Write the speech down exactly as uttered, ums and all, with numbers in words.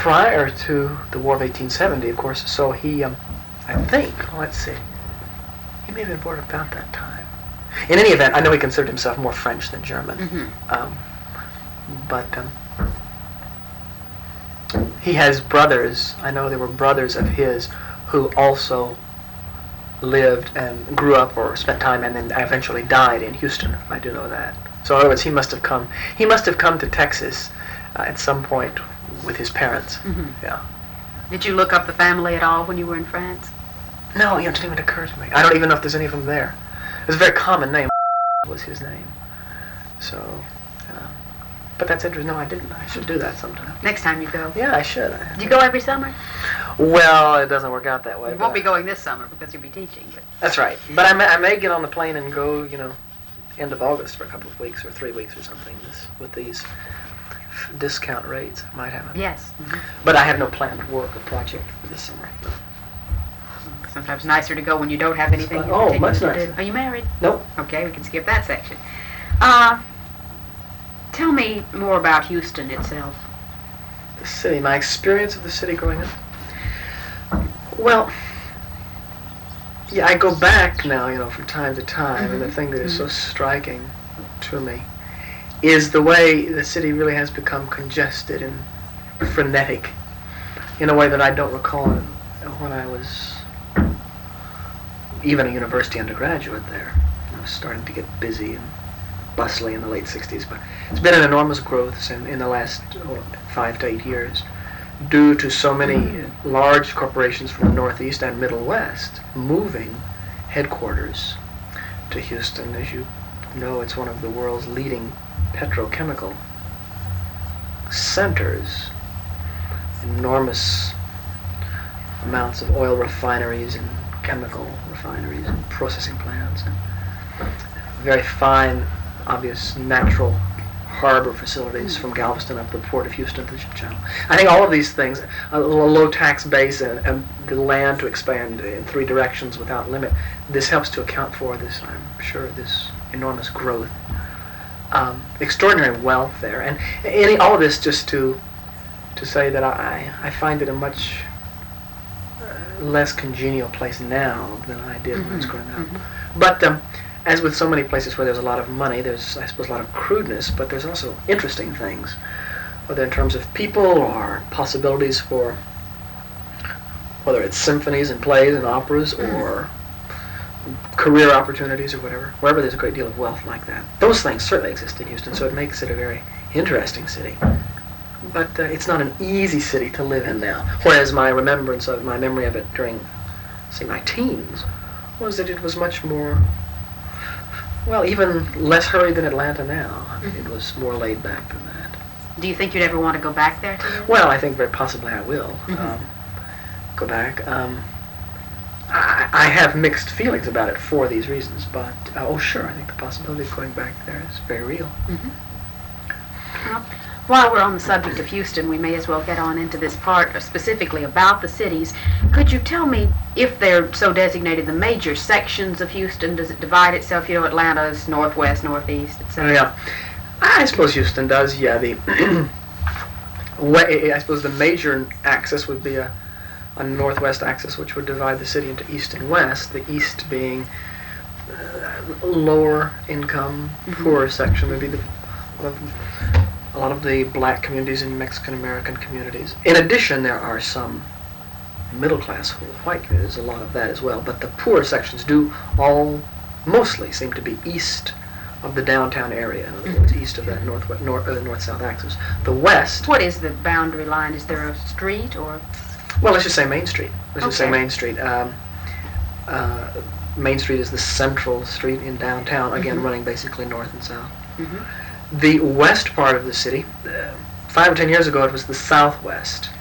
prior to the War of eighteen seventy, of course, so he, um, I think, let's see, he may have been born about that time. In any event, I know he considered himself more French than German. Mm-hmm. Um, but um, he has brothers, I know there were brothers of his who also lived and grew up or spent time and then eventually died in Houston. I do know that. So in other words, he must have come, he must have come to Texas uh, at some point with his parents. Mm-hmm. Yeah. Did you look up the family at all when you were in France? No, you know, it didn't even occur to me. I don't even know if there's any of them there. It was a very common name. Was his name. So, uh, but that's interesting. No, I didn't. I should do that sometime. Next time you go. Yeah, I should. Do you go every summer? Well, it doesn't work out that way. You won't be going this summer because you'll be teaching. But. That's right. But I may, I may get on the plane and go, you know, end of August for a couple of weeks or three weeks or something this, with these discount rates. I might have a, Yes. Mm-hmm. But I have no planned work or project for this summer. No. Sometimes nicer to go when you don't have anything Well, you oh, continue much to nicer. do. Are you married? Nope. Okay, we can skip that section. Uh, tell me more about Houston itself. The city, my experience of the city growing up. Well, yeah, I go back now, you know, from time to time, Mm-hmm. and the thing that is mm-hmm. so striking to me is the way the city really has become congested and frenetic in a way that I don't recall when I was even a university undergraduate there. I was starting to get busy and bustling in the late sixties, but it's been an enormous growth in, in the last oh, five to eight years due to so many mm-hmm. large corporations from the Northeast and Middle West moving headquarters to Houston. As you know, it's one of the world's leading petrochemical centers. Enormous amounts of oil refineries and chemical refineries and processing plants and very fine, obvious natural harbor facilities from Galveston up to the port of Houston to the Ship Channel. I think all of these things, a low tax base and, and the land to expand in three directions without limit, this helps to account for this, I'm sure, this enormous growth. Um, extraordinary wealth there. And any, all of this just to to say that I, I find it a much uh, less congenial place now than I did mm-hmm. when I was growing up. Mm-hmm. But um, as with so many places where there's a lot of money, there's, I suppose, a lot of crudeness, but there's also interesting things, whether in terms of people or possibilities for, whether it's symphonies and plays and operas mm-hmm. or career opportunities or whatever, wherever there's a great deal of wealth like that. Those things certainly exist in Houston, so it makes it a very interesting city. But uh, it's not an easy city to live in now, whereas my remembrance of, my memory of it during, say, my teens was that it was much more, well, even less hurried than Atlanta now. I mean, it was more laid back than that. Do you think you'd ever want to go back there to live? Well, I think very possibly I will mm-hmm. um, go back. Um, I, I have mixed feelings about it for these reasons, but, uh, oh sure, I think the possibility of going back there is very real. Mm-hmm. Well, while we're on the subject of Houston, we may as well get on into this part specifically about the cities. Could you tell me, if they're so designated, the major sections of Houston? Does it divide itself? You know, Atlanta's northwest, northeast, et cetera. Yeah, I suppose Houston does. Yeah, the I suppose the major axis would be a, a northwest axis, which would divide the city into east and west. The east being uh, lower income, mm-hmm. poorer section. Would be the of, a lot of the black communities and Mexican American communities. In addition, there are some middle class white communities, a lot of that as well, but the poorer sections do all mostly seem to be east of the downtown area, in other words, east of that north north uh, north-south axis. The west... What is the boundary line? Is there a street or... Well, let's just say Main Street. Let's okay. just say Main Street. Um, uh, Main Street is the central street in downtown, again mm-hmm. running basically north and south. Mm-hmm. The west part of the city, uh, five or ten years ago, it was the southwest.